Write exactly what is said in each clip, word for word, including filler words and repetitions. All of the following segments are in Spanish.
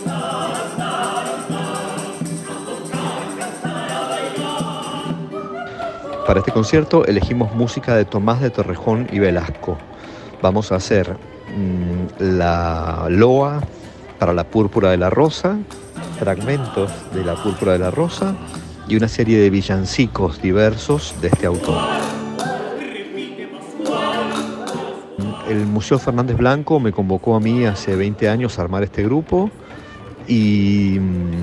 Para este concierto elegimos música de Tomás de Torrejón y Velasco. Vamos a hacer mmm, la loa para la Púrpura de la Rosa, fragmentos de la Púrpura de la Rosa y una serie de villancicos diversos de este autor. El Museo Fernández Blanco me convocó a mí hace veinte años a armar este grupo y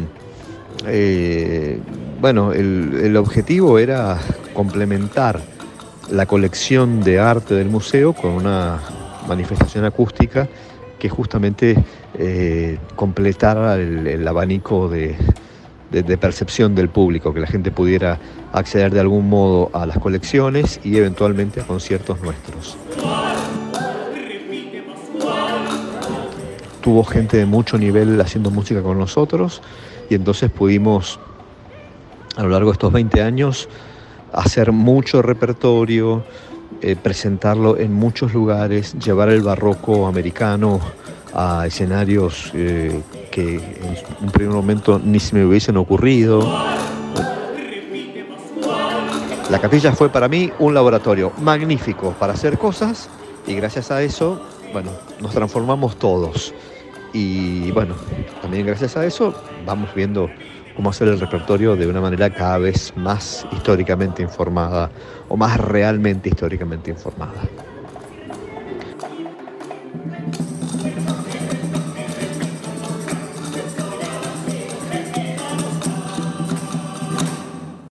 eh, bueno, el, el objetivo era complementar la colección de arte del museo con una manifestación acústica que justamente eh, completara el, el abanico de, de, de percepción del público, que la gente pudiera acceder de algún modo a las colecciones y eventualmente a conciertos nuestros. Tuvo gente de mucho nivel haciendo música con nosotros y entonces pudimos a lo largo de estos veinte años hacer mucho repertorio, eh, presentarlo en muchos lugares, llevar el barroco americano a escenarios eh, que en un primer momento ni se me hubiesen ocurrido. La capilla fue para mí un laboratorio magnífico para hacer cosas y gracias a eso, bueno, nos transformamos todos. Y bueno, también gracias a eso vamos viendo cómo hacer el repertorio de una manera cada vez más históricamente informada o más realmente históricamente informada.